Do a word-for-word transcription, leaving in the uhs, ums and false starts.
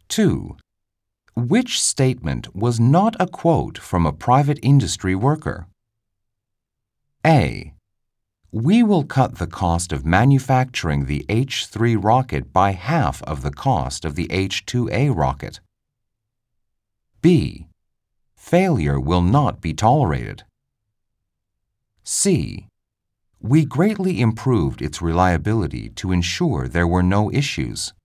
two. Which statement was not a quote from a private industry worker? A. We will cut the cost of manufacturing the H three rocket by half of the cost of the H two A rocket. B. Failure will not be tolerated. C. We greatly improved its reliability to ensure there were no issues.